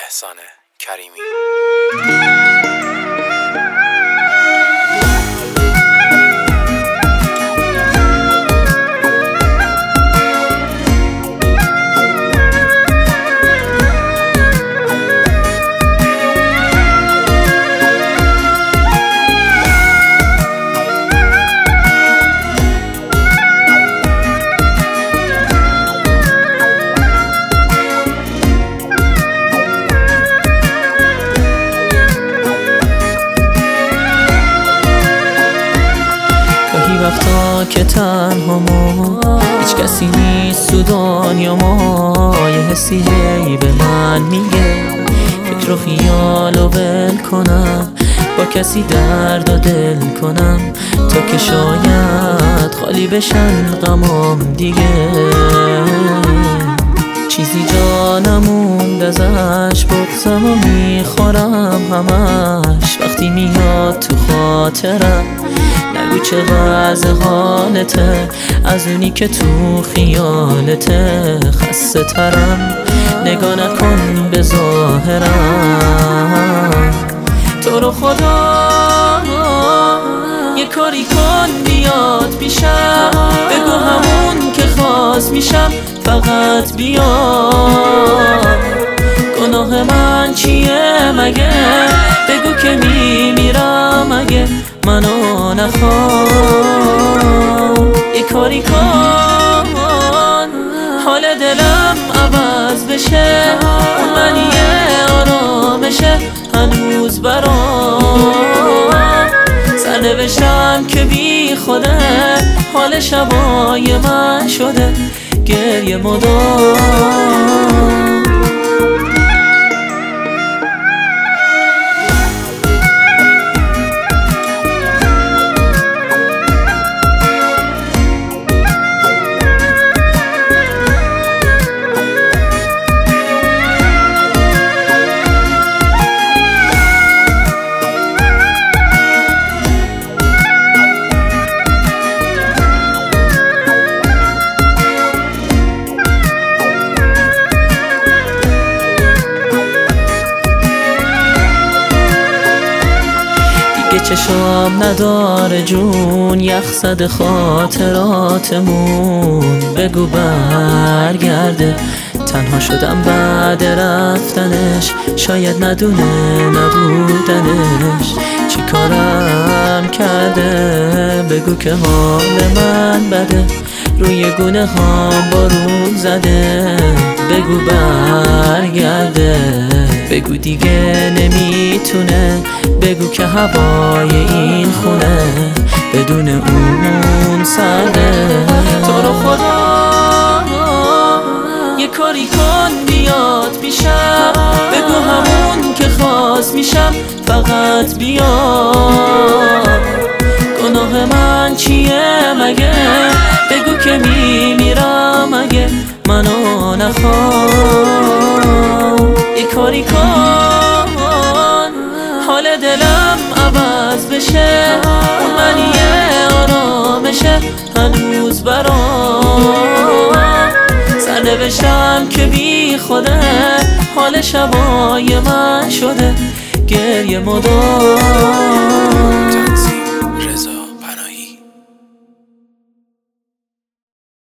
احسان کریمی. وقتا که تنها ما هیچ کسی نیست تو دنیا ما، یه حسی هی به من میگه فکر و خیال و ول کنم، با کسی درد و دل کنم تا که شاید خالی بشن غمام دیگه. چیزی جا نموند ازش، بغضم و میخورم همش وقتی میاد تو خاطرم. نگو چه وضع حالته از اونی که تو خیالته، خسته ترم نگاه نکن به ظاهرم. تو رو خدا یه کاری کن بیاد پیشم، بگو همون که خواست میشم فقط بیاد. گناه من چیه مگه؟ بگو که میمیرم اگه منو نخوام. یه کاری کن حال دلم عوض بشه، اون منیه آرامشه هنوز برام. سرنوشتم که بی خوده، حال شبای من شده گریه مدام. چشام نداره جون، یخ زده خاطراتمون. بگو برگرده، تنها شدم بعد رفتنش، شاید ندونه نبودنش چی کارم کرده. بگو که حال من بده، روی گونه هام بارون زده. بگو برگرده، بگو دیگه نمیتونه. بگو که هوای این خونه بدون اون سرده. تو رو خدا یه کاری کن بیاد پیشم، بگو همون که خواست میشم فقط بیاد. گناه من چیه مگه؟ بگو که میمیرم اگه منو نخوام. یه کاری کن حال دلم عوض بشه، اون منیه آرامشه هنوز برام. سرنوشتم که بی خوده، حال شبای من شده گریه مدام.